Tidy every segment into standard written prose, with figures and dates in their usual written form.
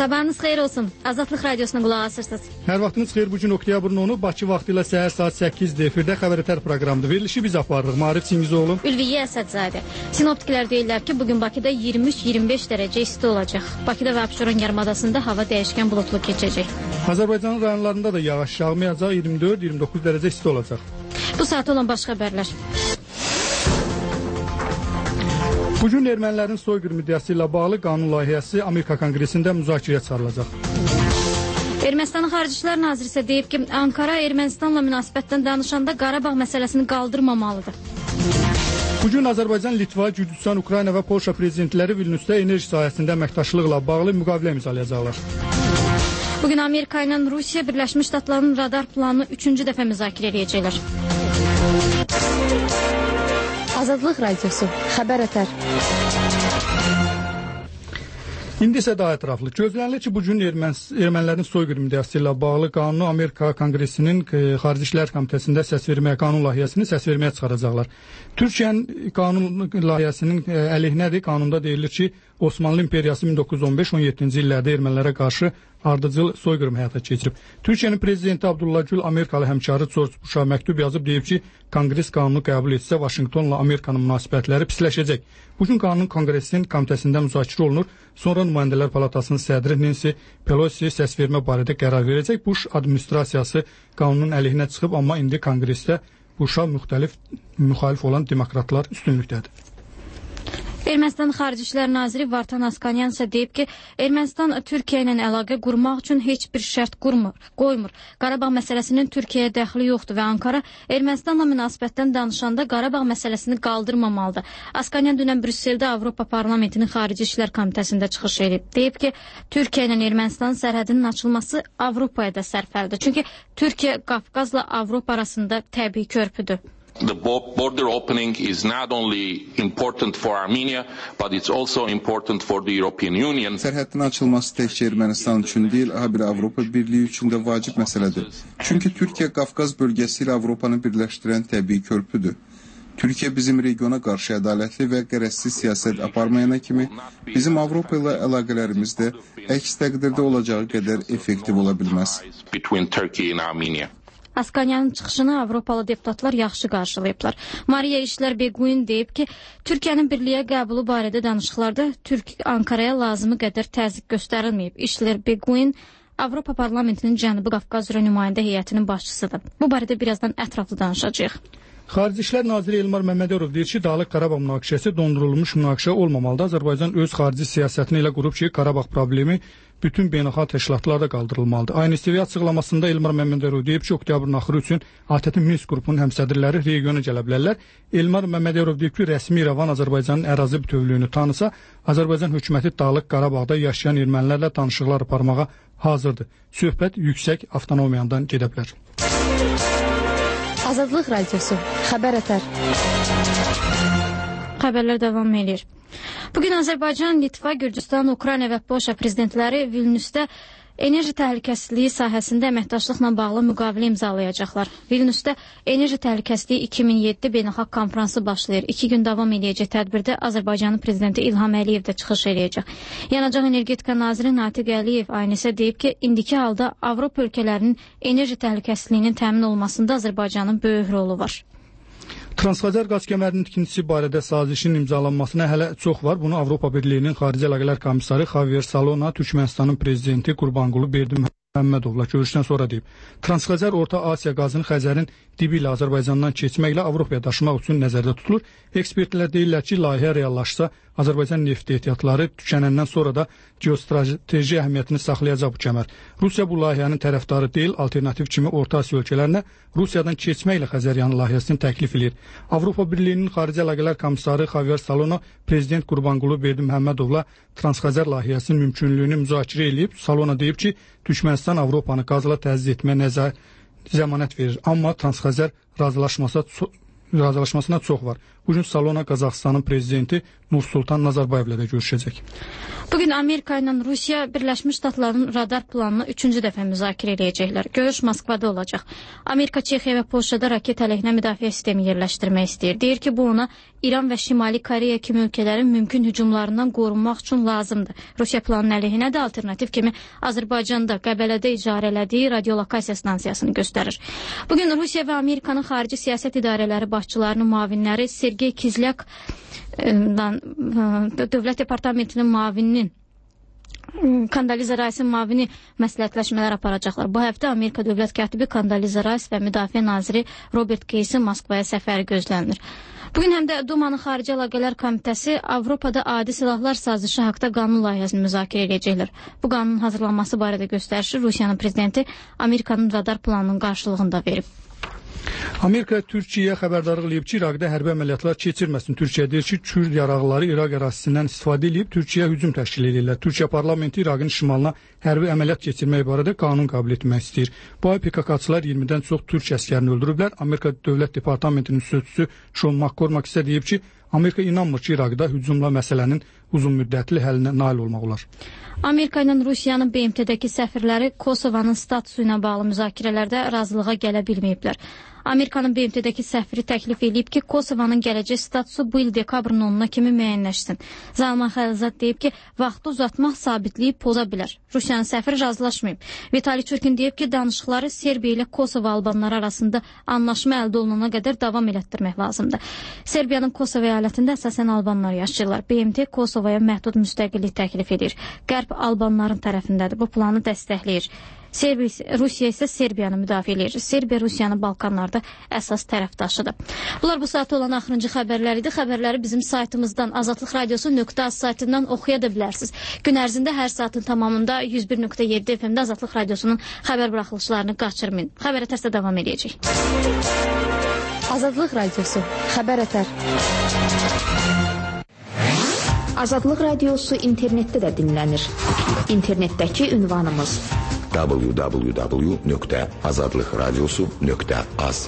Sabahınız xeyir olsun. Azadlıq Radiosuna qulaq asırsınız. Hər vaxtınız xeyir. Bugün oktyabrın 10-u Bakı vaxtı ilə səhər saat 8-də efirdə xəbər proqramıdır. Verilişi biz aparırıq. Maarif Çingizoğlu, Ülviyə Əsədzadə. Sinoptiklər deyirlər ki, bugün Bakıda 23-25 dərəcə isti olacaq. Bakıda və Abşeron yarımadasında hava dəyişkən bulutlu keçəcək. Azərbaycanın rayonlarında da yağış yağmayacaq, 24-29 dərəcə isti olacaq. Bu saat olan baş xəbərlər. Bugün ermənilərin soyqırım iddiası ilə bağlı qanun layihəsi Amerika Konqresində müzakirəyə çıxarılacaq. Ermənistanın Xarici İşlər Naziri isə deyib ki, Ankara Ermənistanla münasibətdən danışanda Qarabağ məsələsini qaldırmamalıdır. Bugün Azərbaycan, Litva, Gürcüstan, Ukrayna və Polşa prezidentləri Vilniusda enerji sahəsində əməkdaşlıqla bağlı müqavilə imzalayacaqlar. Bugün Amerika ilə Rusiya Birləşmiş Ştatlarının radar planını 3-cü dəfə müzakirə edəcəklər. Azadlıq Radiosu, xəbər ətər. İndi isə daha ətraflı. Gözlənilir ki, bugün ermənilərin soyqırım iddiası ilə bağlı qanunu Amerika Konqresinin Xarici İşlər Komitəsində səsverməyə, qanun layihəsini səsverməyə çıxaracaqlar. Türkiyənin qanun layihəsinin əleyhinədir. Qanunda deyilir ki, Osmanlı İmperiyası 1915-17-ci illərdə ermənilərə qarşı ardıcıl soyqırım həyata keçirib. Türkiyənin prezidenti Abdullah Gül Amerikalı həmkarı George Bush'a məktub yazıb deyib ki, Konqres qanunu qəbul etsə Vaşinqtonla Amerikanın münasibətləri pisləşəcək. Bugün qanun Konqresin komitəsində müzakirə olunur. Sonra Nümayəndələr Palatasının sədri Nancy Pelosi səsvermə barədə qərar verəcək. Bush administrasiyası qanunun əleyhinə çıxıb, amma indi Konqresdə Bush'a müxalif olan demokratlar üstünlükdədir. Ermənistan Xarici İşlər Naziri Vartan Askanyan isə deyib ki, Ermənistan Türkiyə ilə əlaqə qurmaq üçün heç bir şərt qoymur. Qarabağ məsələsinin Türkiyəyə dəxli yoxdur və Ankara Ermənistanla münasibətdən danışanda Qarabağ məsələsini qaldırmamalıdır. Askanyan dünən Brüsseldə Avropa Parlamentinin Xarici İşlər Komitəsində çıxış edib. Deyib ki, Türkiyə ilə Ermənistanın sərhədinin açılması Avropaya da sərfəlidir. Çünki Türkiyə Qafqazla Avropa arasında təbii körpüdür. The border opening is not only important for Armenia, but it's also important for the European Union. Sərhədin açılması təkcə Ermənistan üçün deyil, bir Avropa Birliyi üçün də vacib məsələdir. Çünki Türkiyə Qafqaz bölgəsi ilə Avropanı birləşdirən təbii körpüdür. Türkiyə bizim regiona qarşı ədalətli və qərəzsiz siyasət aparmayana kimi, bizim Avropa ilə əlaqələrimiz də əks təqdirdə olacağı qədər effektiv ola bilməz. Between Turkey and Armenia. Askanyanın çıxışını Avropalı deputatlar yaxşı qarşılayıblar. Maria İşlər Beguin deyib ki, Türkiyənin birliyə qəbulu barədə danışıqlarda Ankaraya lazımı qədər təzyiq göstərilməyib. İşlər Beguin Avropa Parlamentinin Cənubi Qafqaz üzrə nümayəndə heyətinin başçısıdır. Bu barədə birazdan ətraflı danışacağıq. Xarici İşlər Naziri Elmar Məmmədov deyir ki, Dağlıq Qarabağ münaqişəsi dondurulmuş münaqişə olmamalıdır. Azərbaycan öz xarici siyasətini ilə qurub ki, Qarabağ problemi bütün beynəlxalq təşkilatlarda qaldırılmalıdır. Aynı seviyə açıqlamasında Elmar Məmmədov deyib ki, oktyabrın axırı üçün ATƏT Minsk qrupunun həmsədrləri regiona gələ bilərlər. Elmar Məmmədov deyib ki, rəsmi İrəvan Azərbaycanın ərazi bütövlüyünü tanısa, Azərbaycan hökuməti Dağlıq Qarabağda yaşayan ermənilərlə danışıqlar aparmağa hazırdır. Söhbət yüksək avtonomiyadan gedə bilər. Azadlıq Radiosu, xəbər ətər. Xəbərlər davam edir. Bugün Azərbaycan, Litva, Gürcüstan, Ukrayna və Polşa prezidentləri Vilniusda enerji təhlükəsizliyi sahəsində əməkdaşlıqla bağlı müqavilə imzalayacaqlar. Vilniusda Enerji Təhlükəsizliyi 2007 beynəlxalq konfransı başlayır. 2 gün davam edəcək tədbirdə Azərbaycanın prezidenti İlham Əliyev də çıxış edəcək. Yanacaq Energetika Naziri Natiq Əliyev aynısı deyib ki, indiki halda Avropa ölkələrinin enerji təhlükəsizliyinin təmin olmasında Azərbaycanın böyük rolu var. Transxəzər qaz kəmərinin tikintisi barədə sazişin imzalanmasına hələ çox var. Bunu Avropa Birliyinin Xarici Əlaqələr komissarı Xavier Salona Türkmənistanın prezidenti Qurbanqulu Berdiməhəmmədovla görüşdən sonra deyib. Transxəzər Orta Asiya qazını Xəzərin dibi ilə Azərbaycandan keçməklə Avropaya daşımaq üçün nəzərdə tutulur. Ekspertlər deyirlər ki, layihə reallaşsa Azərbaycan neft ehtiyatları tükənəndən sonra da geostrateji əhəmiyyətini saxlayacaq bu kəmər. Rusiya bu layihənin tərəfdarı deyil, alternativ kimi Orta Asiya ölkələrinə Rusiyadan keçməklə Xəzəryanı layihəsini təklif edir. Avropa Birliyinin Xarici Əlaqələr komissarı Xavier Salona prezident Qurbanqulu Berdiməhəmmədovla Transxəzər layihəsinin mümkünlüyünü müzakirə edib. Salona deyib ki, Türkmənistan Avropanı qazla təchiz etməyə zəmanət verir. Amma Transxəzər razılaşmasına çox var. bu gün salona Qazaxıstanın prezidenti Nursultan Nazarbayevlə də görüşəcək. Bugün Amerika ilə Rusiya Birləşmiş Ştatların radar planını 3-cü dəfə müzakirə edəcəklər. Görüş Moskvada olacaq. Amerika Çexiya və Polşada raket əleyhinə müdafiə sistemi yerləşdirmək istəyir. Deyir ki, bu ona İran və Şimali Koreya kimi ölkələrin mümkün hücumlarından qorunmaq üçün lazımdır. Rusiya planının əleyhinə də alternativ kimi Azərbaycanda Qəbələdə icarə elədiyi radiolokasiya stansiyasını göstərir. Bugün Rusiya və Amerikanın xarici siyasət idarələri başçılarının müavinləri Sergey Kizlyak Dövlət Departamentinin müavininin Kondoliza Rice'in müavini məsləhətləşmələr aparacaqlar. Bu həftə Amerika Dövlət katibi Kondoliza Rice və Müdafiə naziri Robert Gatesin Moskvaya səfəri gözlənilir. Bugün həm də Dumanın Xarici Əlaqələr Komitəsi Avropada adi silahlar sazişi haqda qanun layihəsini müzakirə edəcəklər. Bu qanunun hazırlanması barədə göstərişi Rusiyanın prezidenti Amerikanın radar planının qarşılığında verib. Amerika Türkiyəyə xəbərdarlıq eləyib ki, İraqda hərbi əməliyyatlar keçirməsin. Türkiyə deyir ki, Kürd yaraqları İraq ərazisindən istifadə edib Türkiyəyə hücum təşkil edirlər. Türkiyə parlamenti İraqın şimalına hərbi əməliyyat keçirmək barədə qanun qəbul etmək istəyir. Bu ay PKK-çılar 20-dən çox türk əskərini öldürüblər. Amerika Dövlət Departamentinin sözçüsü Sean McCormack isə deyib ki, Amerika inanmır ki, İraqda hücumla məsələnin uzun müddətli həllinə nail olmaq olar. Amerika ilə Rusiyanın BMT-dəki səfirləri Kosovanın statusu ilə bağlı müzakirələrdə razılığa gələ bilməyiblər. Amerikanın BMT-dəki səfiri təklif edib ki, Kosovanın gələcək statusu bu il dekabrın 10-na kimi müəyyənləşsin. Zalman Xəlzad deyib ki, vaxtı uzatmaq sabitliyi poza bilər. Rusiyanın səfiri razılaşmayıb. Vitali Çurkin deyib ki, danışıqları Serbiya ilə Kosova albanları arasında anlaşma əldə olunana qədər davam elətdirmək lazımdır. Serbiyanın Kosova əyalətində əsasən albanlar yaşayırlar. BMT Kosovaya məhdud müstəqillik təklif edir. Qərb albanların tərəfindədir. Bu planı dəstəkləyir. Rusiya isə Serbiyanı müdafiə edir. Serbiya Rusiyanı Balkanlarda əsas tərəfdaşıdır. Bunlar bu saatda olan axırıncı xəbərlər idi. Xəbərləri bizim saytımızdan azadlıqradiosu.az saytından oxuya da bilərsiniz. Gün ərzində hər saatın tamamında 101.7 FM-də Azadlıq Radiosunun xəbər buraxılışlarını qaçırmayın. Xəbər ətərsə davam edəcək. Azadlıq Radiosu. Xəbər ətər. Azadlıq Radiosu internetdə də dinlənir. İnternetdəki ünvanımız www.azadlıqradiosu.az.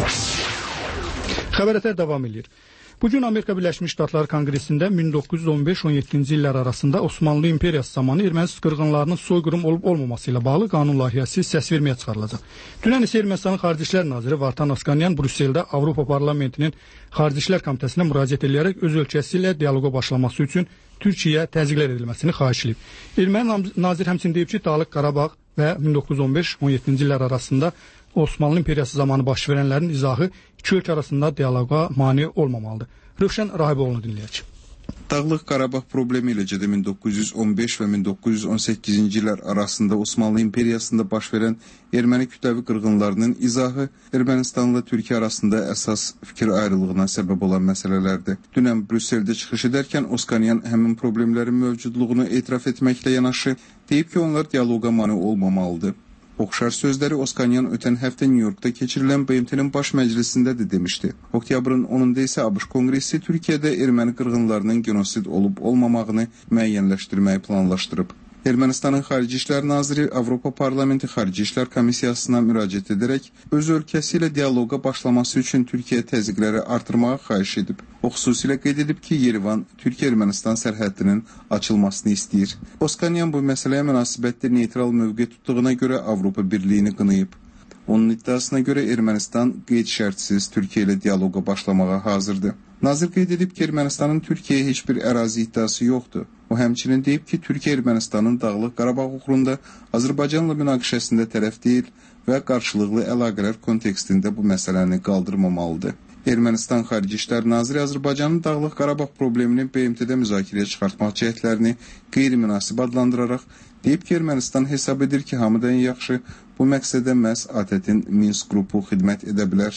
Xəbər ətər davam edir. Bugün Amerika Birləşmiş Ştatları Konqresində 1915-17-ci illər arasında Osmanlı İmperiyası zamanı erməni qırğınlarının soyqırım olub-olmaması ilə bağlı qanun layihəsi səsverməyə çıxarılacaq. Dünən isə Ermənistanın Xarici İşlər naziri Vartan Askanyan Brüsseldə Avropa Parlamentinin Xarici İşlər Komitəsinə müraciət edərək öz ölkəsi ilə dialoqa başlaması üçün Türkiyəyə təzyiqlər edilməsini xahiş edib. Erməni nazir həmçinin deyib ki, Dağlıq Qarabağ və 1915-17-ci illər arasında Osmanlı İmperiyası zamanı baş verənlərin izahı iki ölkə arasında dialoqa mane olmamalıdır. Rövşən Rahiboğlu'nu dinləyək. Dağlıq Qarabağ problemi eləcə də 1915 və 1918-ci illər arasında Osmanlı İmperiyasında baş verən erməni kütləvi qırğınlarının izahı Ermənistanla Türkiyə arasında əsas fikir ayrılığına səbəb olan məsələlərdir. Dünən Brüsseldə çıxış edərkən Oskanyan həmin problemlərin mövcudluğunu etiraf etməklə yanaşı deyib ki, onlar dialoqa mane olmamalıdır. Oxşar sözləri Oskanyan ötən həftə Nyu-Yorkda keçirilən BMT-nin baş məclisində də demişdi. Oktyabrın 10-da isə ABŞ Konqresi Türkiyədə erməni qırğınlarının genosid olub-olmamağını müəyyənləşdirməyi planlaşdırıb. Ermənistanın Xarici İşlər naziri Avropa Parlamenti Xarici İşlər Komissiyasına müraciət edərək öz ölkəsi ilə dialoqa başlaması üçün Türkiyə təzyiqləri artırmağa xahiş edib. O xüsusilə qeyd edib ki, Yerevan Türkiyə-Ermənistan sərhədinin açılmasını istəyir. Oskanyan bu məsələyə münasibətdə neytral mövqe tutduğuna görə Avropa Birliyini qınayıb. Onun iddiasına görə Ermənistan qeyd-şərtsiz Türkiyə ilə dialoqa başlamağa hazırdır. Nazir qeyd edib ki, Ermənistanın Türkiyəyə heç bir ərazi iddiası yoxdur. O həmçinin deyib ki, Türkiyə Ermənistanın Dağlıq Qarabağ uğrunda Azərbaycanla münaqişəsində tərəf deyil və qarşılıqlı əlaqələr kontekstində bu məsələni qaldırmamalıdır. Ermənistan Xarici İşlər naziri Azərbaycanın Dağlıq Qarabağ problemini BMT-də müzakirəyə çıxartmaq cəhdlərini qeyri-münasib adlandıraraq deyib ki, Ermənistan hesab edir ki, hamıdan yaxşı bu məqsədə məhz ATƏT-in Minsk qrupu xidmət edə bilər.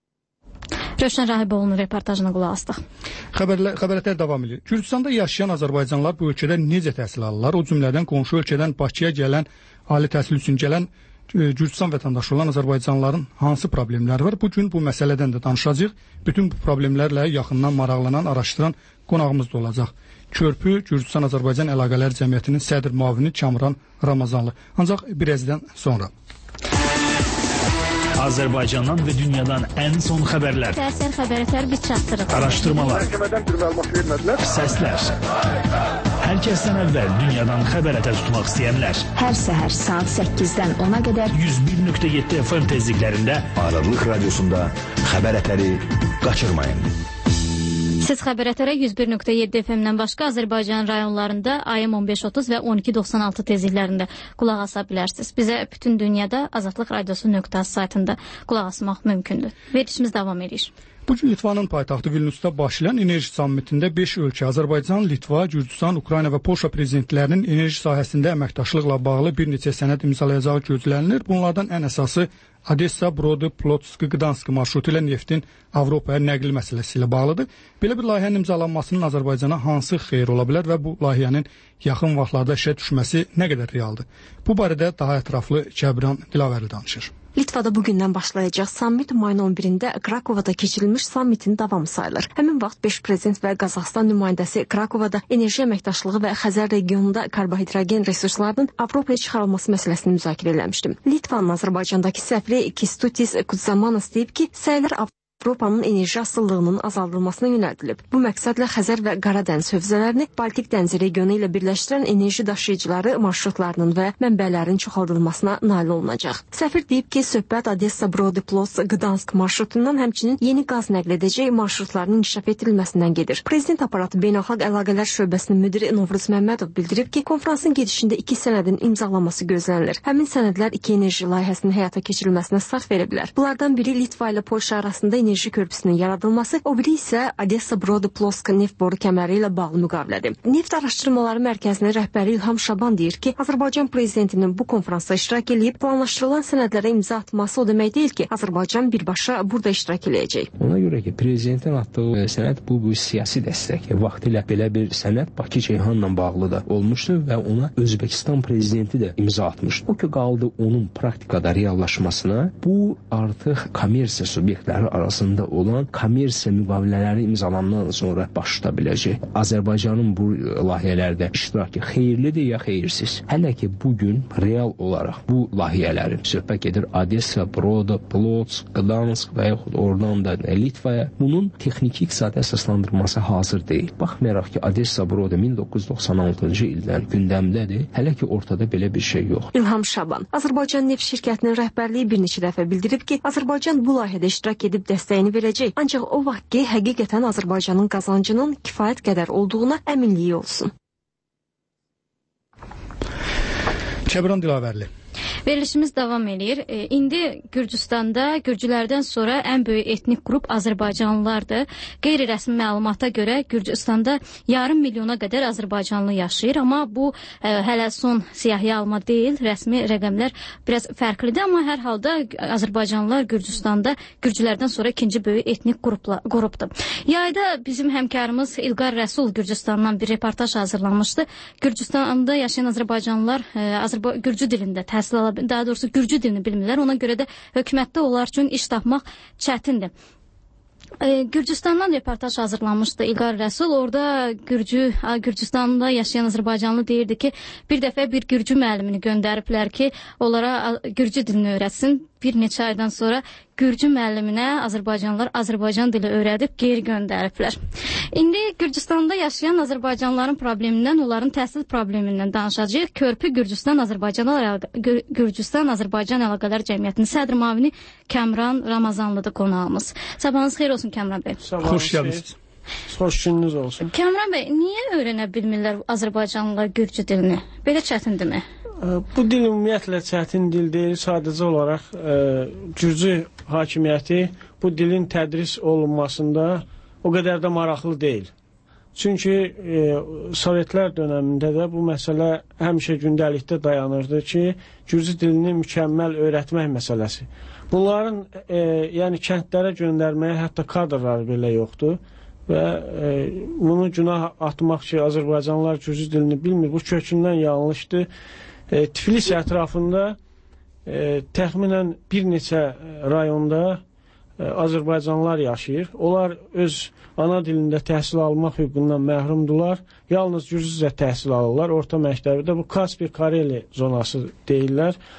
Rövşən Rahiboğlu'nun reportajına qulaq asdıq. Xəbərlər davam edir. Gürcüstanda yaşayan azərbaycanlılar bu ölkədə necə təhsil alırlar? O cümlədən qonşu ölkədən Bakıya gələn, ali təhsil üçün gələn Gürcüstan vətəndaşı olan azərbaycanlıların hansı problemləri var? Bu gün bu məsələdən də danışacağıq. Bütün bu problemlərlə yaxından maraqlanan, araşdıran qonağımız da olacaq. Körpü Gürcüstan-Azərbaycan Əlaqələr Cəmiyyətinin sədr müavini Kamran Ramazanlı. Ancaq birazdan sonra. Azərbaycandan və dünyadan ən son xəbərlər. Səhər xəbərlər biz çatdırırıq. Araşdırmalar. Məhkəmədən bir məlumat vermədilər. Səslər. Hər kəsdən əvvəl dünyadan xəbər tutmaq istəyənlər. Hər səhər saat 8-dən 10-a qədər 101.7 FM tezliklərində Azadlıq Radiosunda xəbər ətəri qaçırmayın. Siz xəbərətərə 101.7 FM-dən başqa Azərbaycan rayonlarında AM 15:30 və 12:96 tezliklərində qulaq asa bilərsiniz. Bizə bütün dünyada Azadlıq Radiosu.az saytında qulaq asmaq mümkündür. Verilişimiz davam edir. Bugün Litvanın paytaxtı Vilniusda başlayan enerji sammitində 5 ölkə Azərbaycan, Litva, Gürcüstan, Ukrayna və Polşa prezidentlərinin enerji sahəsində əməkdaşlıqla bağlı bir neçə sənəd imzalayacağı gözlənilir. Bunlardan ən əsası Odessa, Brody, Plotsk, Gdansk marşrutu ilə neftin Avropaya nəqli məsələsi ilə bağlıdır. Belə bir layihənin imzalanmasının Azərbaycana hansı xeyir ola bilər və bu layihənin yaxın vaxtlarda işə düşməsi nə qədər realdır? Bu barədə daha ətraflı Cəbran Dilavərli danışır. Litvada bugündən başlayacaq sammit mayın 11-də Krakovada keçirilmiş sammitin davamı sayılır. Həmin vaxt 5 prezident və Qazaxıstan nümayəndəsi Krakovada enerji əməkdaşlığı və Xəzər regionunda karbohidrogen resurslarının Avropaya çıxarılması məsələsini müzakirə etmişdim. Litvanın Azərbaycandakı səfiri Kestutis Kudzamanas deyib ki, səylər Avropanın enerji asıllığının azaldılmasına yönəldilib. Bu məqsədlə Xəzər və Qara dəniz hövzələrini Baltik dənizi regionu ilə birləşdirən enerji daşıyıcıları marşrutlarının və mənbələrin çoxaldılmasına nail olunacaq. Səfir deyib ki, söhbət Odessa, Brody, Plotsk, Gdansk marşrutundan həmçinin yeni qaz nəql edəcək marşrutların inkişaf etdirilməsindən gedir. Prezident aparatı Beynəlxalq Əlaqələr Şöbəsinin müdiri Novruz Məmmədov bildirib ki, konfransın gedişində 2 sənədin imzalanması gözlənilir. Həmin sənədlər 2 enerji layihəsinin həyata keçirilməsinə start verə bilər. Bunlardan biri Litva ilə Polşa arasında enerji körpüsünün yaradılması, o biri isə Odessa, Brody, Plotsk neft boru kəməri ilə bağlı müqavilədir. Neft Araşdırmaları Mərkəzinin rəhbəri İlham Şaban deyir ki, Azərbaycan prezidentinin bu konfransda iştirak edib planlaşdırılan sənədlərə imza atması o demək deyil ki, Azərbaycan birbaşa burada iştirak edəcək. Ona görə ki, prezidentin atdığı sənəd bu siyasi dəstək. Vaxtilə belə bir sənəd Bakı Ceyhanla bağlı da olmuşdu və ona Özbəkistan prezidenti də imza atmışdı. O ki, qaldı onun praktikada reallaşmasına, bu artıq kommersiya subyektləri arasında olan kommersiya müqavilələri imzalandan sonra başlaya biləcək. Azərbaycanın bu layihələrdə iştirakı xeyirlidir ya xeyirsiz? Hələ ki bugün real olaraq bu layihələrin söhbət gedir Odessa, Brody, Plotsk, Gdansk və yaxud oradan da Litvaya. Bunun texniki iqtisadi əsaslandırılması hazır deyil. Baxmayaraq ki, Odessa, Brody 1996-cı ildən gündəmdədir. Hələ ki ortada belə bir şey yox. İlham Şaban, Azərbaycan Neft şirkətinin rəhbərliyi bir neçə dəfə bildirib ki, Azərbaycan bu layihədə iştirak edib dəstəyini verəcək. Ancaq o vaxt ki, həqiqətən Azərbaycanın qazancının kifayət qədər olduğuna əminliyi olsun. Cəbran Dilavərli. Verilişimiz davam edir. İndi Gürcüstanda Gürcülərdən sonra ən böyük etnik qrup Azərbaycanlılardır. Qeyri-rəsmi məlumata görə Gürcüstanda yarım milyona qədər Azərbaycanlı yaşayır. Amma bu hələ son siyahıya alma deyil. Rəsmi rəqəmlər biraz fərqlidir. Amma hər halda Azərbaycanlılar Gürcüstanda Gürcülərdən sonra ikinci böyük etnik qrupdur. Yayda bizim həmkarımız İlqar Rəsul Gürcüstandan bir reportaj hazırlamışdı. Gürcüstanda yaşayan Azərbaycanlılar Gürcü dilində təhsil alır. Daha doğrusu Gürcü dilini bilmirlər. Ona görə də hökumətdə onlar üçün iş tapmaq çətindir. Gürcüstandan reportaj hazırlanmışdı İlqar Rəsul. Orada Gürcüstanda yaşayan Azərbaycanlı deyirdi ki, bir dəfə bir Gürcü müəllimini göndəriblər ki, onlara Gürcü dilini öyrətsin. Bir neçə aydan sonra Gürcü müəlliminə Azərbaycanlılar Azərbaycan dili öyrədib geri göndəriblər. İndi Gürcüstanda yaşayan Azərbaycanlıların problemindən, onların təhsil problemindən danışacağıq. Körpü Gürcüstan Azərbaycan Əlaqələr Cəmiyyətinin sədr müavini Kəmran Ramazanlıdır qonağımız. Sabahınız xeyir olsun Kəmran bəy. Xoş gəldiniz. Xoş gününüz olsun. Kəmran bəy, niyə öyrənə bilmirlər Azərbaycanlılar Gürcü dilini? Belə çətindirmi? Bu dil ümumiyyətlə çətin dil deyil. Sadəcə olaraq Gürcü hakimiyyəti bu dilin tədris olunmasında o qədər də maraqlı deyil. Çünki Sovetlər dönəmində də bu məsələ həmişə gündəlikdə dayanırdı ki, Gürcü dilini mükəmməl öyrətmək məsələsi. Bunların yəni kəndlərə göndərməyə hətta kadrları belə yoxdur və bunu günah atmaq ki, Azərbaycanlılar Gürcü dilini bilmir. Bu kökündən yanlışdır. Tiflis ətrafında təxminən bir neçə rayonda Azərbaycanlılar yaşayır. Onlar öz ana dilində təhsil almaq hüququndan məhrumdular. Yalnız Gürcücə təhsil alırlar. Orta məktəbdə bu Kaspi Kareli zonası deyirlər.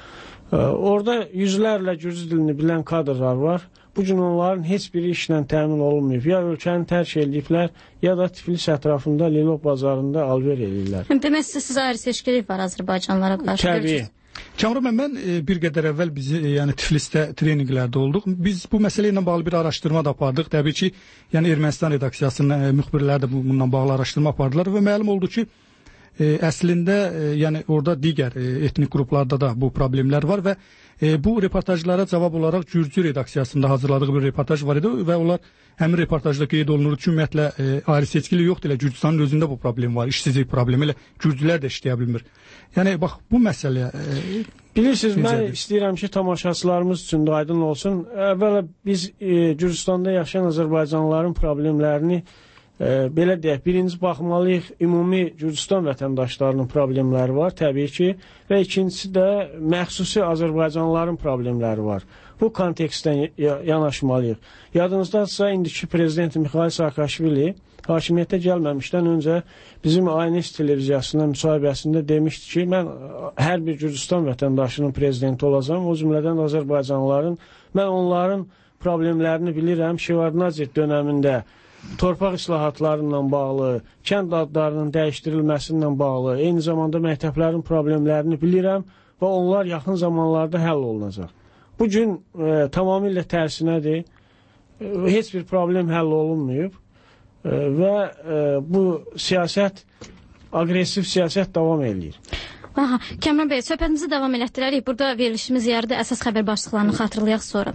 Orada yüzlərlə gürcü dilini bilən kadrlar var. Bu gün onların heç biri işlə təmin olunmayıb. Ya ölkəni tərk ediblər, ya da Tiflis ətrafında Lilov bazarında alver edirlər. Demək siz ayrı seçkilik var Azərbaycanlara qarşı. Təbii. Kamran bəy, mən bir qədər əvvəl yəni Tiflisdə treninqlərdə olduq. Biz bu məsələ ilə bağlı bir araşdırma da apardıq. Təbii ki, yəni Ermənistan redaksiyasının müxbirləri də bununla bağlı araşdırma apardılar və məlum oldu ki, əslində yəni orada digər etnik qruplarda da bu problemlər var və bu reportajlara cavab olaraq Gürcü redaksiyasında hazırladığı bir reportaj var idi və onlar həmin reportajda qeyd olunur ki, ümumiyyətlə ayrı seçkili yoxdur, elə Gürcüstanın özündə bu problem var, işsizlik problemi, elə Gürcülər də işləyə bilmir. Yəni bax bu məsələ bilirsiniz, mən istəyirəm ki, tamaşaçılarımız üçün də aydın olsun. Əvvəla biz Gürcüstanda yaşayan Azərbaycanlıların problemlərini belə deyək, birinci baxmalıyıq, ümumi Gürcüstan vətəndaşlarının problemləri var, təbii ki, və ikincisi də məxsusi Azərbaycanlıların problemləri var. Bu kontekstdən yanaşmalıyıq. Yadınızdadsa, indiki prezident Mikhail Saakashvili hakimiyyətə gəlməmişdən öncə bizim ANS televiziyasına müsahibəsində demişdi ki, mən hər bir Gürcüstan vətəndaşının prezidenti olacağım, o cümlədən Azərbaycanlıların, mən onların problemlərini bilirəm. Şevardnadze dönəmində torpaq islahatlarından bağlı, kənd adlarının dəyişdirilməsindən bağlı, eyni zamanda məktəblərin problemlərini bilirəm və onlar yaxın zamanlarda həll olunacaq. Bugün tamamilə tərsinədir, heç bir problem həll olunmayıb və bu siyasət, aqressiv siyasət davam edir. Aha, Kamran bəy, söhbətimizi davam elətdirərik. Burada verilişimiz yarıda əsas xəbər başlıqlarını xatırlayaq sonra.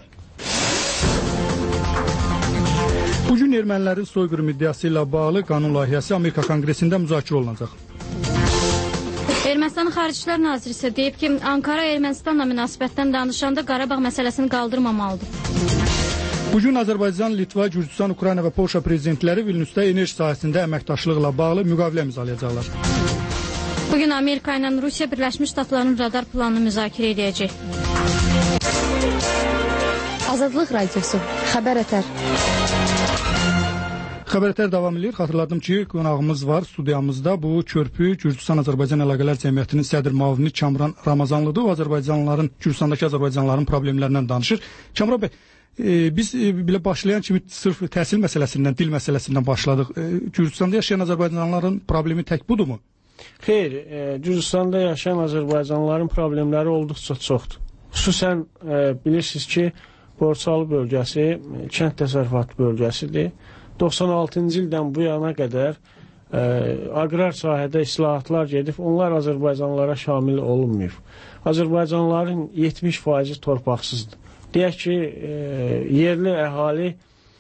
Bugün ermənilərin soyqırım iddiası ilə bağlı qanun layihəsi Amerika Konqresində müzakirə olunacaq. Ermənistanın Xarici İşlər Naziri isə deyib ki, Ankara Ermənistanla münasibətdən danışanda Qarabağ məsələsini qaldırmamalıdır. Bugün Azərbaycan, Litva, Gürcüstan, Ukrayna və Polşa prezidentləri Vilniusda enerji sahəsində əməkdaşlıqla bağlı müqavilə imzalayacaqlar. Bugün Amerika ilə Rusiya Birləşmiş Ştatlarının radar planını müzakirə edəcək. Azadlıq Radiosu, Xəbər Ətər. Xəbər Ətər davam edir. Xatırladım ki, qonağımız var studiyamızda. Bu körpü Gürcüstan-Azərbaycan Əlaqələr Cəmiyyətinin sədr müavini Kamran Ramazanlıdır. O Azərbaycanlıların, Gürcüstandakı Azərbaycanlıların problemlərindən danışır. Kamran bəy, biz belə başlayan kimi sırf təhsil məsələsindən, dil məsələsindən başladıq. Gürcüstanda yaşayan Azərbaycanlıların problemi tək budurmu? Xeyr, Gürcüstanda yaşayan Azərbaycanlıların problemləri olduqca çoxdur. Xüsusən bilirsiniz ki, Borçalı bölgəsi kənd təsərrüfatı bölgəsidir. 96-cı ildən bu yana qədər aqrar sahədə islahatlar gedib, onlar Azərbaycanlılara şamil olunmuyor. Azərbaycanlıların 70% torpaqsızdır. Deyək ki, yerli əhali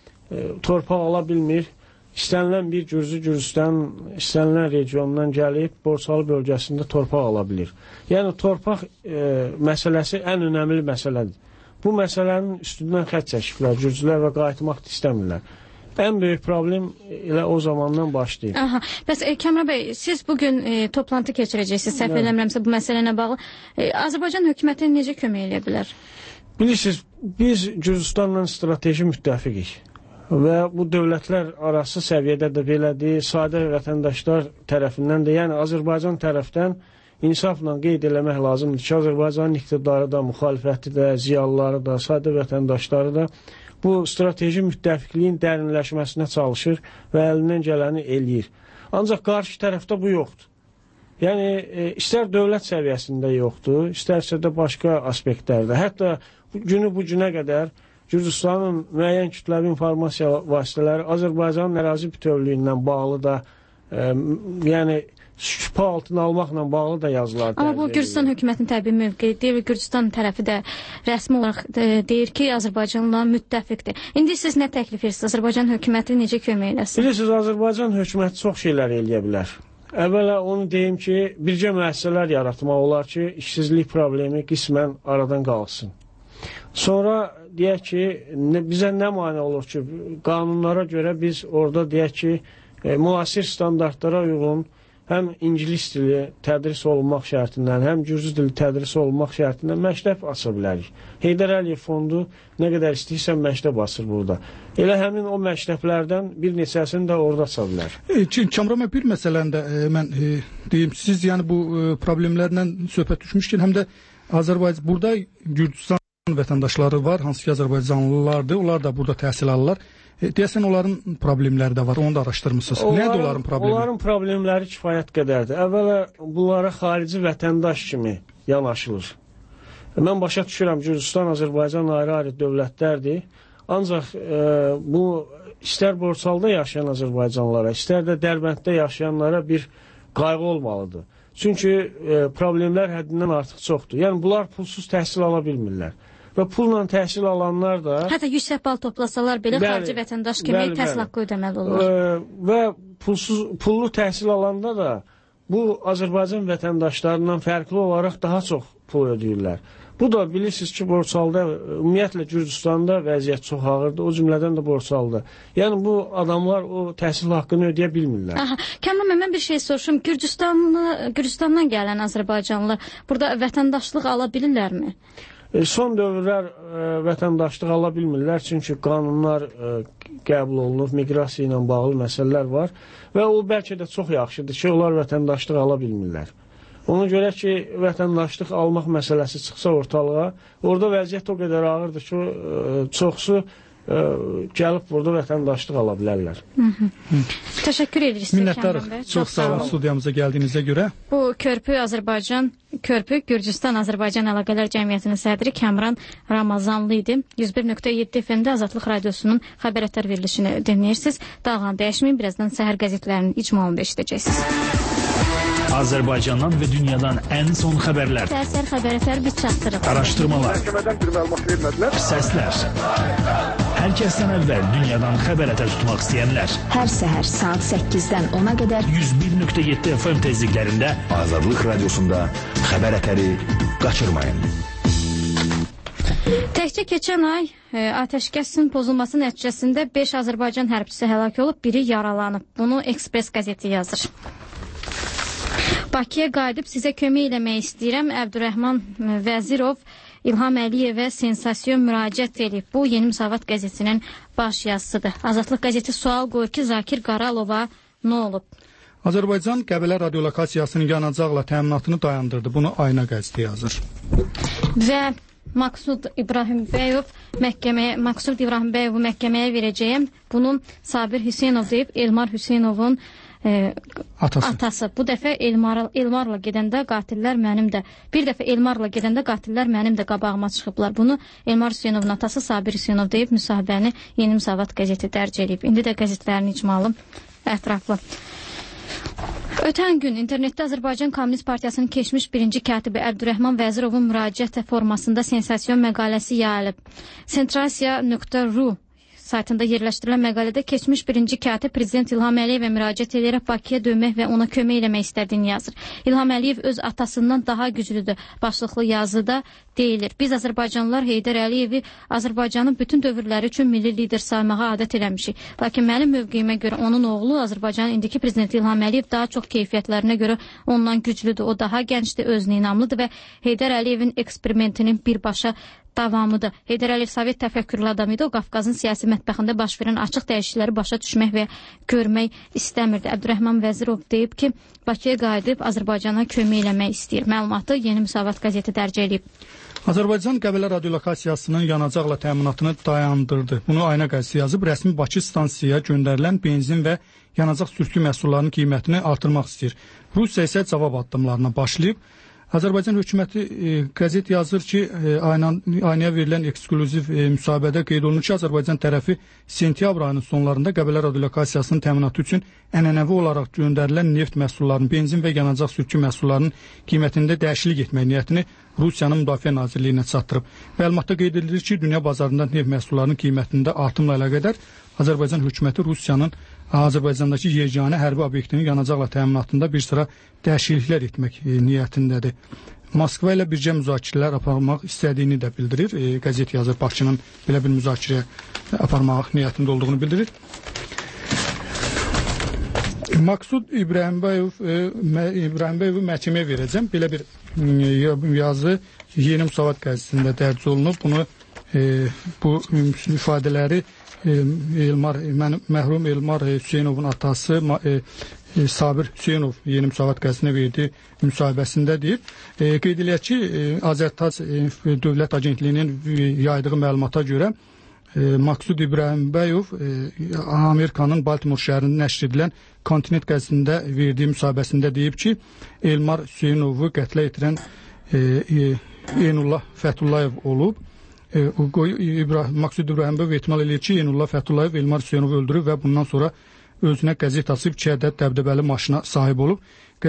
torpaq ala bilmir. İstənilən bir Gürcüstan, istənilən regiondan gəlib Borçalı bölgəsində torpaq ala bilir. Yəni, torpaq məsələsi ən önəmli məsələdir. Bu məsələnin üstündən xətt çəkiblər, Gürcülər və qayıtmaq istəmirlər. Ən böyük problem elə o zamandan başlayıb. Aha, bəs Kamran bəy, siz bugün toplantı keçirəcəksiniz, səhv eləmirəmsə bu məsələ ilə bağlı. Azərbaycan hökuməti necə kömək edə bilər? Bilirsiniz, biz Gürcüstanla strateji müttəfiqik və bu dövlətlər arası səviyyədə də belədir, sadə vətəndaşlar tərəfindən də, yəni Azərbaycan tərəfdən İnsafla qeyd eləmək lazımdır ki, Azərbaycanın iqtidarı da, müxalifəti də, ziyalıları da, sadə vətəndaşları da bu strateji müttəfiqliyin dərinləşməsinə çalışır və əlindən gələni eləyir. Ancaq qarşı tərəfdə bu yoxdur. Yəni, istər dövlət səviyyəsində yoxdur, istərsə də başqa aspektlərdə. Hətta günü bu günə qədər Gürcüstanın müəyyən kütləvi informasiya vasitələri Azərbaycanın ərazi bütövlüyündən bağlı da, yəni, şübhə altına almaqla bağlı da yazılar. Amma bu Gürcüstan hökumətinin təbii mövqeyidir və Gürcüstan tərəfi də rəsmi olaraq deyir ki, Azərbaycanla müttəfiqdir. İndi siz nə təklif edirsiniz? Azərbaycan hökuməti necə kömək eləsin? Bilirsiniz, Azərbaycan hökuməti çox şeylər eləyə bilər. Əvvəla onu deyim ki, bircə müəssisələr yaratmaq olar ki, işsizlik problemi qismən aradan qalsın. Sonra deyək ki, bizə nə mane olur ki, qanunlara görə biz orada deyək ki, müasir standartlara uyğun həm ingilis dili tədris olunmaq şərtindən, həm gürcü dili tədris olunmaq şərtindən məktəb aça bilərik. Heydər Əliyev fondu nə qədər istəyirsə məktəb açır burada. Elə həmin o məktəblərdən bir neçəsini də orada aça bilər. Kamran bəy, bir məsələni də mən deyim, siz yəni bu problemlərlə söhbət düşmüşkən, həm də Azərbaycan burada Gürcüstan vətəndaşları var, hansı ki Azərbaycanlılardır. Onlar da burada təhsil alırlar. Deyəsən onların problemləri də var. Onu da araşdırmısınız. Nədir onların problemi? Onların problemləri kifayət qədərdir. Əvvəla bunlara xarici vətəndaş kimi yanaşılır. Mən başa düşürəm, Gürcüstan, Azərbaycan ayrı-ayrı dövlətlərdir. Ancaq bu istər Borçalda yaşayan Azərbaycanlılara, istər də Dərbənddə yaşayanlara bir qayğı olmalıdır. Çünki problemlər həddindən artıq çoxdur. Yəni bunlar pulsuz təhsil ala bilmirlər. Və pulla təhsil alanlar da... Hətta yüksək bal toplasalar belə xarici vətəndaş kimi təhsil haqqı ödəməli olur. Və pullu təhsil alanda da bu Azərbaycan vətəndaşlarından fərqli olaraq daha çox pul ödəyirlər. Bu da bilirsiniz ki, Borçalda, ümumiyyətlə Gürcüstanda vəziyyət çox ağırdır, o cümlədən də Borçalda. Yəni bu adamlar o təhsil haqqını ödəyə bilmirlər. Kəmran, mən bir şey soruşum. Gürcüstandan gələn Azərbaycanlılar burada vətəndaşlıq ala bilirlərmi? Son dövrlər vətəndaşlıq ala bilmirlər, çünki qanunlar qəbul olunub, miqrasiya ilə bağlı məsələlər var və o bəlkə də çox yaxşıdır ki, onlar vətəndaşlıq ala bilmirlər. Ona görə ki, vətəndaşlıq almaq məsələsi çıxsa ortalığa, orada vəziyyət o qədər ağırdır ki, çoxsu gəlib burada vətəndaşlıq ala bilərlər. Təşəkkür edirik sizə, Kəmran bəy. Çox sağ olun studiyamıza gəldiyinizə görə. Bu Körpü Gürcüstan-Azərbaycan Əlaqələr Cəmiyyətinin sədri Kəmran Ramazanlı idi. 101.7 FM-də Azadlıq Radiosunun xəbər ətər verilişini dinləyirsiniz. Dağlan dəyişməyin, birazdan səhər qəzetlərinin icmalında eşidəcəksiniz. Azərbaycandan və dünyadan ən son xəbərlər. Səhər xəbər ətər biz çatdırıq. Araşdırmalar. Səslər. Hər kəsdən əvvəl dünyadan xəbər ətər tutmaq istəyənlər. Hər səhər saat 8-dən 10-a qədər 101.7 FM tezliklərində Azadlıq Radiosunda xəbər ətəri qaçırmayın. Təkcə keçən ay atəşkəsin pozulması nəticəsində 5 Azərbaycan hərbçisi həlak olub, biri yaralanıb. Bunu Ekspres qəzeti yazır. Bakıya qayıdıb sizə kömək eləmək istəyirəm. Əbdürrəhman Vəzirov İlham Əliyevə sensasiyon müraciət edib. Bu Yeni Müsavat qəzetinin baş yazısıdır. Azadlıq qəzeti sual qoyur ki, Zakir Qaralova nə olub? Azərbaycan Qəbələ radiolokasiyasının yanacaqla təminatını dayandırdı. Bunu Ayna qəzeti yazır. Və Maqsud İbrahimbəyov məhkəməyə verəcəyəm. Bunu Sabir Hüseynov deyib, Elmar Hüseynovun atası. Bu dəfə Elmarla gedəndə qatillər mənim də qabağıma çıxıblar. Bunu Elmar Hüseynovun atası Sabir Hüseynov deyib, müsahibəni Yeni Müsavat qəzeti dərc edib. İndi də qəzetlərin icmalı ətraflı. Ötən gün internetdə Azərbaycan Kommunist Partiyasının keçmiş birinci katibi Əbdürrəhman Vəzirovun müraciət formasında sensasiyon məqaləsi yayılıb. Sentrasiya.ru saytında yerləşdirilən məqalədə keçmiş birinci katib Prezident İlham Əliyevə müraciət edərək Bakıya dönmək və ona kömək eləmək istədiyini yazır. İlham Əliyev öz atasından daha güclüdür başlıqlı yazıda deyilir. Biz Azərbaycanlılar Heydər Əliyevi Azərbaycanın bütün dövrləri üçün milli lider saymağa adət eləmişik. Lakin mənim mövqeyimə görə onun oğlu Azərbaycanın indiki prezidenti İlham Əliyev daha çox keyfiyyətlərinə görə ondan güclüdür. O daha gəncdir, özünə inamlıdır və Heydər Əliyevin eksperimentinin birbaşa davamıdır. Heydər Əliyev Sovet təfəkkürlü adam idi. O Qafqazın siyasi mətbəxində baş verən açıq dəyişiklikləri başa düşmək və görmək istəmirdi. Əbdürrəhman Vəzirov deyib ki, Bakıya qayıdıb Azərbaycana kömək eləmək istəyir. Məlumatı Yeni Müsavat qəzeti dərc edib. Azərbaycan Qəbələ radiolokasiyasının yanacaqla təminatını dayandırdı. Bunu Ayna qəzeti yazıb, rəsmi Bakı stansiyaya göndərilən benzin və yanacaq sürtgü məhsullarının qiymətini artırmaq istəyir. Rusiya isə cavab addımlarına başlayıb. Azərbaycan hökuməti qəzet yazır ki, Aynaya verilən eksklüziv müsahibədə qeyd olunur ki, Azərbaycan tərəfi sentyabr ayının sonlarında Qəbələ radiolokasiyasının təminatı üçün ənənəvi olaraq göndərilən neft məhsullarının, benzin və yanacaq sürtgü məhsullarının qiymətində dəyişiklik etmək niyyətini Rusiyanın Müdafiə Nazirliyinə çatdırıb. Məlumatda qeyd edilir ki, dünya bazarında neft məhsullarının qiymətində artımla əlaqədar Azərbaycan hökuməti Rusiyanın Azərbaycandakı yeganə hərbi obyektinin yanacaqla təminatında bir sıra dəyişikliklər etmək niyyətindədir. Moskva ilə bircə müzakirələr aparmaq istədiyini də bildirir. Qəzet yazır, Bakının belə bir müzakirə aparmaq niyyətində olduğunu bildirir. Maqsud İbrahimbəyovu məhkəməyə verəcəm. Belə bir yazı Yeni Müsavat qəzetində dərc olunub. Bu ifadələri mərhum Elmar Hüseynovun atası Sabir Hüseynov Yeni Müsavat qəzetine verdiği müsahibəsində deyib. Qeyd eləyək ki, Azərtac Dövlət Agentliyinin yaydığı məlumata görə Maksud İbrahimbəyov Amerikanın Baltimore şəhərində nəşr edilən Kontinent qəzetində verdiyi müsahibəsində deyib ki, Elmar Hüseynovu qətlə yetirən Eynullah Fəthullayev olub. Maksud İbrahimbəyov ehtimal edir ki, Eynullah Fəthullayev Elmar Hüseynovu öldürüb və bundan sonra özünə qəzet açıb 2 ədəd dəbdəbəli maşına sahib olub.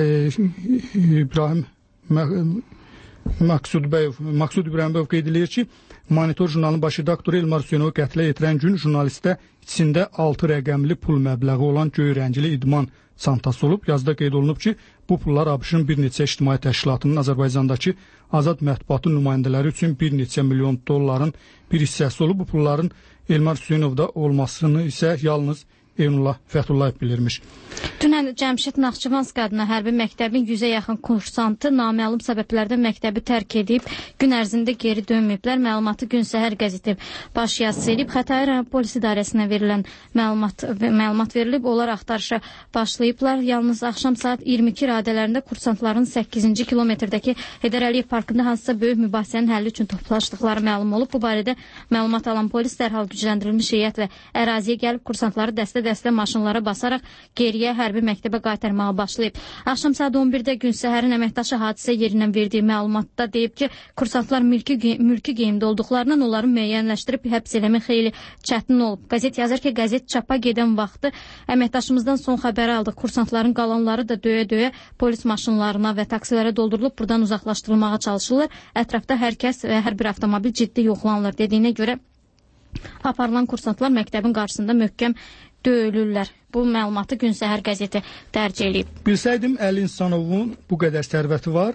Maksud İbrahimbəyov qeyd edir ki, Monitor jurnalının baş redaktoru Elmar Hüseynovu qətlə yetirən gün jurnalistdə içində 6 rəqəmli pul məbləği olan göy rəngli idman çantası olub. Yazıda qeyd olunub ki, bu pullar ABŞ-ın bir neçə ictimai təşkilatının Azərbaycandakı azad mətbuatın nümayəndələri üçün bir neçə milyon dolların bir hissəsi olub. Bu pulların Elmar Hüseynovda olmasını isə yalnız Eynullah Fəthullayev bilirmiş. Dünən Cəmşid Naxçıvansk adına hərbi məktəbin 100-ə yaxın kursantı naməlum səbəblərdən məktəbi tərk edib, gün ərzində geri dönməyiblər. Məlumatı Gün Səhər qəzeti baş yazısı edib. Xətai rayon polis idarəsinə verilən məlumat verilib. Onlar axtarışa başlayıblar. Yalnız axşam saat 22 radələrində kursantların 8-ci kilometrdəki Heydər Əliyev parkında hansısa böyük mübahisənin həlli üçün toplaşdıqları məlum olub. Bu barədə məlumat alan polis dərhal gücləndirilmiş heyətlə əraziyə gəlib kursantları dəstə maşınlara basaraq geriyə hərbi məktəbə qaytarmağa başlayıb. Axşam saat 11-də Gün Səhərin əməkdaşı hadisə yerindən verdiyi məlumatda deyib ki, kursantlar mülki geyimdə olduqlarından onları müəyyənləşdirib həbs eləmək xeyli çətin olub. Qəzet yazır ki, qəzet çapa gedən vaxtı əməkdaşımızdan son xəbəri aldıq. Kursantların qalanları da döyə-döyə polis maşınlarına və taksilərə doldurulub buradan uzaqlaşdırılmağa çalışılır. Ətrafda hər kəs və hər bir avtomobil ciddi yoxlanılır dediyinə görə aparılan kursantlar məktəbin qarşısında möhkəm döyülürlər. Bu məlumatı Gün Səhər qəzeti dərc eləyib. Bilsəydim Əli İnsanovun bu qədər sərvəti var.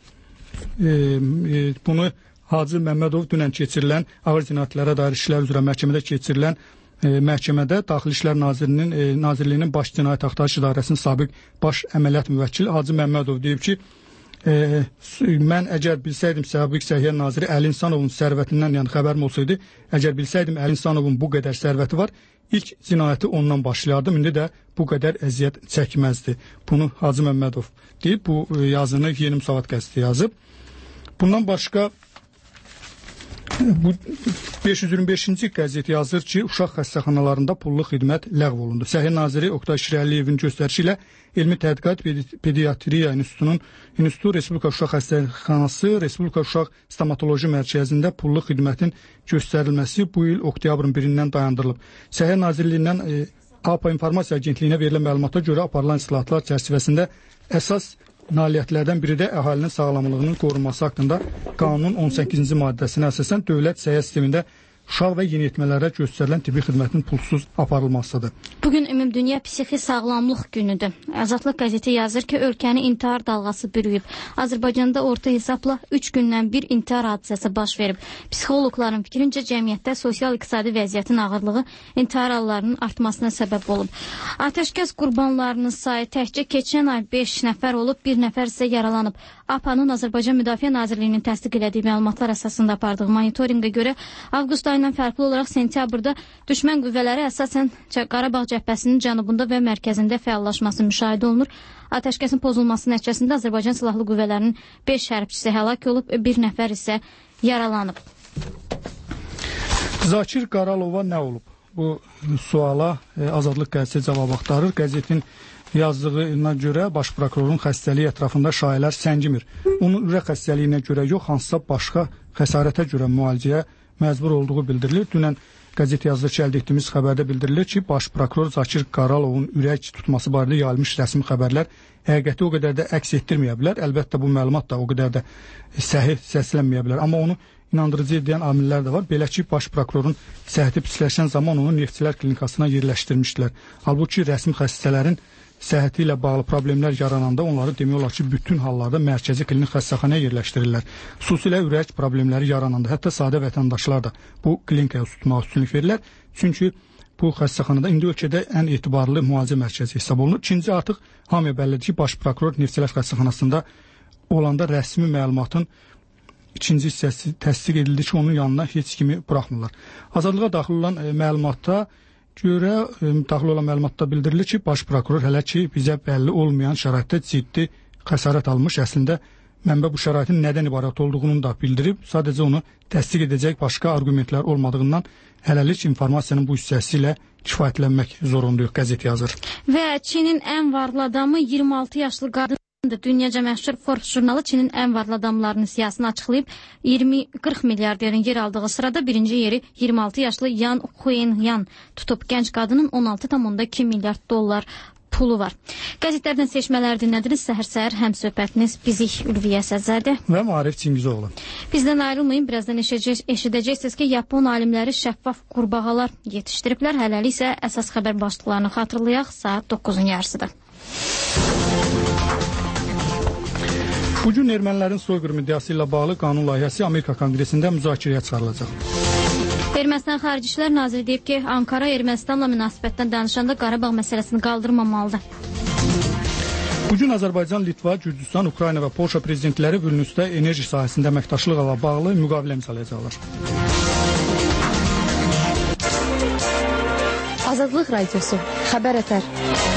Bunu Hacı Məmmədov dünən keçirilən ağır cinayətlərə dair işlər üzrə məhkəmədə keçirilən məhkəmədə Daxili İşlər Nazirliyinin Baş Cinayət Axtarış İdarəsinin sabiq baş əməliyyat müvəkkili Hacı Məmmədov deyib ki, mən əgər bilsəydim sabiq Səhiyyə Naziri Əli İnsanovun sərvətindən, yəni xəbərim olsaydı, əgər bilsəydim Əli İnsanovun bu qədər sərvəti var, ilk cinayəti ondan başlayardım, indi də bu qədər əziyyət çəkməzdi. Bunu Hacı Məmmədov deyib, bu yazını Yeni Müsavat qəzeti yazıb. Bundan başqa bu 525-ci qəzet yazır ki, uşaq xəstəxanalarında pullu xidmət ləğv olundu. Səhiyyə Naziri Oqtay Şirəliyevin göstərişi ilə Elmi Tədqiqat Pediatriya İnstitutu Respublika Uşaq Xəstəxanası, Respublika Uşaq Stomatoloji Mərkəzində pullu xidmətin göstərilməsi bu il oktyabrın 1-dən dayandırılıb. Səhiyyə Nazirliyindən APA İnformasiya Agentliyinə verilən məlumata görə aparılan islahatlar çərçivəsində əsas nailiyyətlərdən biri də əhalinin sağlamlığının qorunması haqqında qanunun 18-ci maddəsinə əsasən dövlət səhiyyə sistemində uşaq və yeniyetmələrə göstərilən tibbi xidmətin pulsuz aparılmasıdır. Bugün Ümumdünya Psixi Sağlamlıq Günüdür. Azadlıq qəzeti yazır ki, ölkəni intihar dalğası bürüyüb. Azərbaycanda orta hesabla 3 gündən bir intihar hadisəsi baş verib. Psixoloqların fikrincə cəmiyyətdə sosial-iqtisadi vəziyyətin ağırlığı intihar hallarının artmasına səbəb olub. Atəşkəs qurbanlarının sayı təkcə keçən ay 5 nəfər olub, 1 nəfər isə yaralanıb. APA-nın Azərbaycan Müdafiə Nazirliyinin təsdiq elədiyi məlumatlar əsasında apardığı monitorinqə görə avqust ayından fərqli olaraq sentyabrda düşmən qüvvələri əsasən Qarabağ cəbhəsinin cənubunda və mərkəzində fəallaşması müşahidə olunur. Atəşkəsin pozulması nəticəsində Azərbaycan Silahlı Qüvvələrinin 5 hərbçisi həlak olub, 1 nəfər isə yaralanıb. Zakir Qaralova nə olub? Bu suala Azadlıq qəzeti cavab axtarır. Qəzetin yazdığına görə baş prokurorun xəstəliyi ətrafında şayələr səngimir. Onun ürək xəstəliyinə görə yox, hansısa başqa xəsarətə görə müalicəyə məcbur olduğu bildirilir. Dünən qəzet yazdığı ki, əldə etdiyimiz xəbərdə bildirilir ki, baş prokuror Zakir Qaralovun ürək tutması barədə yayılmış rəsmi xəbərlər həqiqəti o qədər də əks etdirməyə bilər. Əlbəttə bu məlumat da o qədər də səhih səslənməyə bilər. Amma onu inandırıcı edən amillər də var. Belə ki, baş prokurorun səhhəti pisləşən zaman onu Neftçilər klinikasına yerləşdirmişdilər. Halbuki rəsmi xəstələrin səhhəti ilə bağlı problemlər yarananda onları demək olar ki, bütün hallarda mərkəzi klinik xəstəxanaya yerləşdirirlər. Xüsusilə ürək problemləri yarananda, hətta sadə vətəndaşlar da bu klinikaya tutmağa üstünlük verirlər. Çünki bu xəstəxanada indi ölkədə ən etibarlı müalicə mərkəzi hesab olunur. İkinci, artıq hamıya bəllidir ki, baş prokuror Neftçilər xəstəxanasında olanda rəsmi məlumatın ikinci hissəsi təsdiq edildi ki, onun yanına heç kimi buraxmırlar. Azadlığa daxil olan məlumatda görə daxil olan məlumatda bildirilir ki, baş prokuror hələ ki bizə bəlli olmayan şəraitdə ciddi xəsarət almış. Əslində mənbə bu şəraitin nədən ibarət olduğunu da bildirib. Sadəcə onu təsdiq edəcək başqa argumentlər olmadığından hələlik informasiyanın bu hissəsi ilə kifayətlənmək zorundayıq, qəzet yazır. Və Çinin ən varlı adamı 26 yaşlı qadındır. Dünyaca məşhur Forbes jurnalı Çinin ən varlı adamlarının siyasını açıqlayıb 40 milyarderin yer aldığı sırada birinci yeri 26 yaşlı Yan Huiyan tutub. Gənc qadının 16,2 milyard dollar pulu var. Qəzetlərdən seçmələr dinlədiniz. Səhər-səhər həmsöhbətiniz Bizik Ülviyə Səzərdə və Maarif Çingizoğlu. Bizdən ayrılmayın. Birazdan eşidəcəksiniz ki, Yapon alimləri şəffaf qurbağalar yetişdiriblər. Hələlik isə əsas xəbər başlıqlarını xatırlayaq. Saat 9-un yarısıdır. Bugün ermənilərin soyqırım iddiası ilə bağlı qanun layihəsi Amerika Konqresində müzakirəyə çıxarılacaq. Ermənistan Xarici İşlər Naziri deyib ki, Ankara Ermənistanla münasibətdən danışanda Qarabağ məsələsini qaldırmamalıdır. Bugün Azərbaycan, Litva, Gürcüstan, Ukrayna və Polşa prezidentləri Vilniusda enerji sahəsində əməkdaşlıqla bağlı müqavilə imzalayacaqlar. Azadlıq Radiosu, Xəbər Ətər.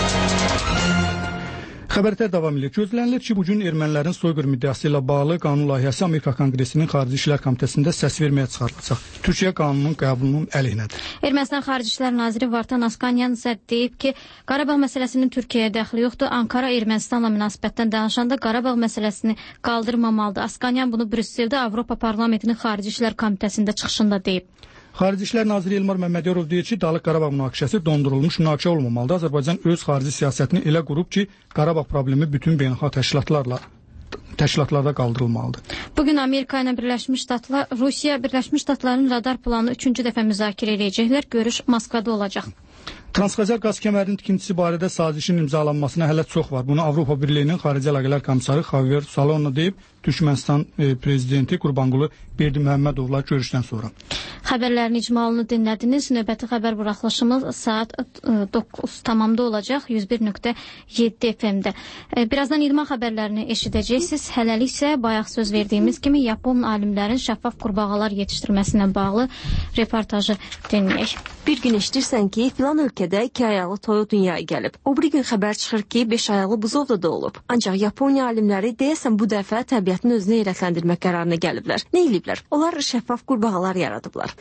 Xəbərlər davam edir. Gözlənilir ki, bugün ermənilərin soyqırım iddiası ilə bağlı qanun layihəsi Amerika Konqresinin Xarici İşlər Komitəsində səs verməyə çıxarılacaq. Türkiyə qanunun qəbulunun əleyhinədir. Ermənistan Xarici İşlər Naziri Vartan Askanyan isə deyib ki, Qarabağ məsələsinin Türkiyəyə dəxli yoxdur. Ankara Ermənistanla münasibətdən danışanda Qarabağ məsələsini qaldırmamalıdır. Askanyan bunu Brüsseldə Avropa Parlamentinin Xarici İşlər Komitəsində çıxışında deyib. Xarici İşlər Naziri Elmar Məmmədiyarov deyir ki, Dağlıq Qarabağ münaqişəsi dondurulmuş münaqişə olmamalıdır. Azərbaycan öz xarici siyasətini elə qurub ki, Qarabağ problemi bütün beynəlxalq təşkilatlarda qaldırılmalıdır. Bugün Amerika ilə Rusiya Birləşmiş Ştatların radar planını 3-cü dəfə müzakirə edəcəklər. Görüş Moskvada olacaq. Transxəzər qaz kəmərinin tikintisi barədə sazişin imzalanmasına hələ çox var. Bunu Avropa Birliyinin Xarici Əlaqələr Komissarı Javier Solana deyib, Türkmənistan prezidenti Qurbanqulu Berdiməhəmmədovla görüşdən sonra. Xəbərlərin icmalını dinlədiniz. Növbəti xəbər buraxılışımız saat 9 tamamda olacaq 101.7 FM-də. Birazdan idman xəbərlərini eşidəcəksiniz. Hələlik isə bayaq söz verdiyimiz kimi Yapon alimlərin şəffaf qurbağalar yetişdirməsinə bağlı reportajı dinləyək. Bir gün eşidirsən ki, filan ölkədə 2 ayaqlı toyuq dünyaya gəlib. O bir gün xəbər çıxır ki, 5 ayaqlı buzov da olub. Ancaq Yaponiya alimləri deyəsən bu dəfə təbiətin özünü heyrətləndirmək qərarına gəliblər. Nə eləyiblər? Onlar şəffaf qurbağalar yaradıblar.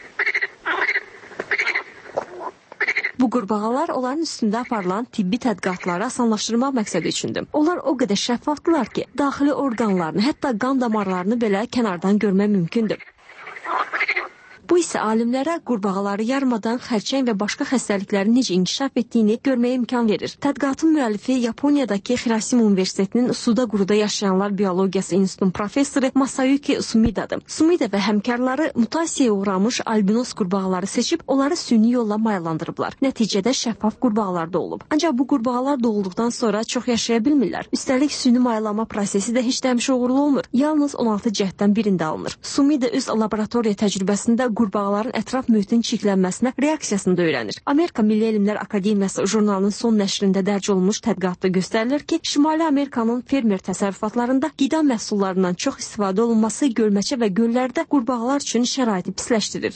Bu qurbağalar onların üstündə aparılan tibbi tədqiqatları asanlaşdırmaq məqsədi üçündür. Onlar o qədər şəffafdılar ki, daxili orqanlarını, hətta qan damarlarını belə kənardan görmək mümkündür. Bu isə alimlərə qurbağaları yarmadan xərçəng və başqa xəstəliklərin necə inkişaf etdiyini görməyə imkan verir. Tədqiqatın müəllifi Yaponiyadakı Hiroşima Universitetinin suda quruda yaşayanlar biologiyası institutunun professoru Masayuki Sumidadır. Sumida və həmkarları mutasiyaya uğramış albinos qurbağaları seçib onları süni yolla mayalandırıblar. Nəticədə şəffaf qurbağalar doğulub. Ancaq bu qurbağalar doğulduqdan sonra çox yaşaya bilmirlər. Üstəlik süni mayalama prosesi də heç də həmişə uğurlu olmur. Yalnız 16 cəhddən birində alınır. Sumida öz laboratoriya təcrübəsində qurbağaların ətraf mühitin çirklənməsinə reaksiyasını da öyrənir. Amerika Milli Elmlər Akademiyası jurnalının son nəşrində dərc olunmuş tədqiqatda göstərilir ki, Şimali Amerikanın fermer təsərrüfatlarında qida məhsullarından çox istifadə olunması gölməçə və göllərdə qurbağalar üçün şəraiti pisləşdirir.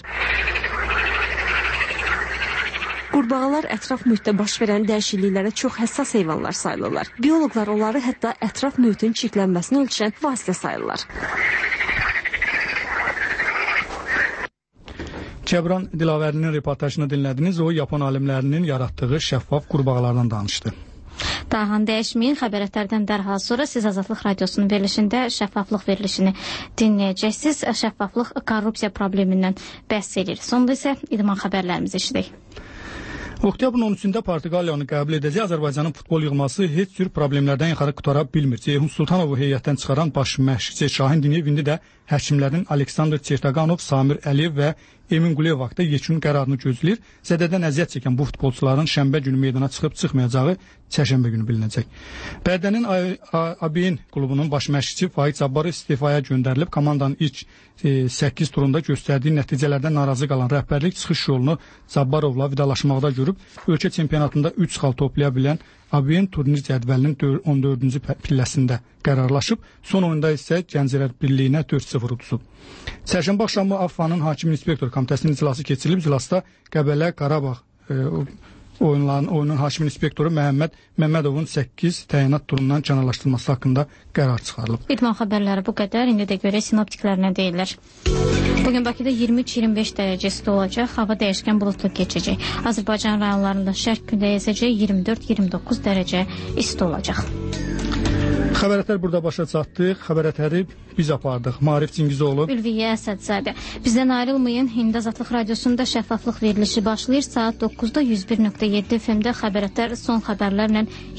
Qurbağalar ətraf mühitdə baş verən dəyişikliklərə çox həssas heyvanlar sayılırlar. Bioloqlar onları hətta ətraf mühitin çirklənməsini ölçən vasitə sayırlar. Kəbran Dilavərinin reportajını dinlədiniz. O, Yapon alimlərinin yaratdığı şəffaf qurbağalardan danışdı. Dağın dəyişməyin xəbərlərdən dərhal sonra siz Azadlıq Radiosunun verilişində şəffaflıq verilişini dinləyəcəksiniz. Şəffaflıq korrupsiya problemindən bəhs edir. Sonda isə idman xəbərlərimizi eşidək. Oktyabrın 13-də Portuqaliyanı qəbul edəcək Azərbaycanın futbol yığması heç cür problemlərdən yaxarı qutara bilmir. Ceyhun Sultanovu heyətdən çıxaran baş məşqçi Şahin Diniyev indi də həkimlərin Aleksandr Çertaqanov, Samir Əliyev və Emin Quliyev vaxtda yekun qərarını gözləyir. Zədədən əziyyət çəkən bu futbolçuların şənbə günü meydana çıxıb çıxmayacağı çərşənbə günü bilinəcək. Bədənin ABN klubunun baş məşqçisi Faiz Cabbarov istifaya göndərilib. Komandanın ilk 8 turunda göstərdiyi nəticələrdən narazı qalan rəhbərlik çıxış yolunu Cabbarovla vidalaşmaqda görüb. Ölkə çempionatında 3 xal toplaya bilən ABN turnir cədvəlinin 14-cü pilləsində qərarlaşıb. Son oyunda isə Gənclər Birliyinə 4-0 uduzub. Çərşənbə axşamı AFFA-nın hakim inspektor komitəsinin iclası keçirilib. İclasda Qəbələ, Qarabağ oyunun hakimi inspektoru Məhəmməd Məmmədovun 8 təyinat turundan kənarlaşdırılması haqqında qərar çıxarılıb. İdman xəbərləri bu qədər. İndi də görək sinoptiklər nə deyirlər. Bugün Bakıda 23-25 dərəcə isti olacaq, hava dəyişkən buludlu keçəcək. Azərbaycan rayonlarında şərq küləyi əsəcək, 24-29 dərəcə isti olacaq. Xəbər burada başa çatdıq. Xəbər biz apardıq. Maarif Cingizoğlu, Ülviyə Əsədzadə. Bizdən ayrılmayın. Hind Azadlıq Radiosunda şəffaflıq verilişi başlayır. Saat 9-da 101.7 FM-də Xəbər son xəbərlərlə